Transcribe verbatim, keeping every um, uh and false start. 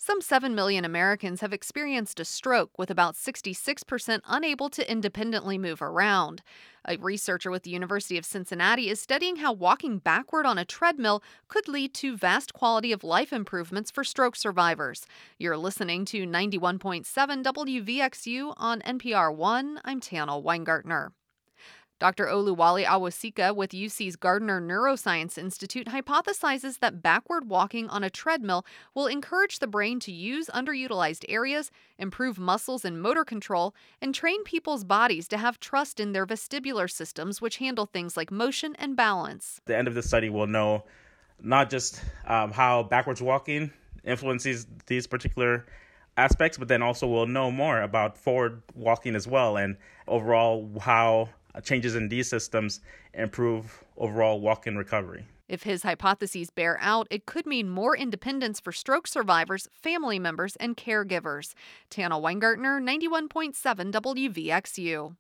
Some seven million Americans have experienced a stroke, with about sixty-six percent unable to independently move around. A researcher with the University of Cincinnati is studying how walking backward on a treadmill could lead to vast quality of life improvements for stroke survivors. You're listening to ninety-one point seven W V X U on N P R One. I'm Tana Weingartner. Doctor Oluwale Awosika with U C's Gardner Neuroscience Institute hypothesizes that backward walking on a treadmill will encourage the brain to use underutilized areas, improve muscles and motor control, and train people's bodies to have trust in their vestibular systems, which handle things like motion and balance. At the end of the study, we'll know not just um, how backwards walking influences these particular aspects, but then also we'll know more about forward walking as well, and overall how changes in these systems improve overall walk-in recovery. If his hypotheses bear out, it could mean more independence for stroke survivors, family members, and caregivers. Tana Weingartner, ninety-one point seven W V X U.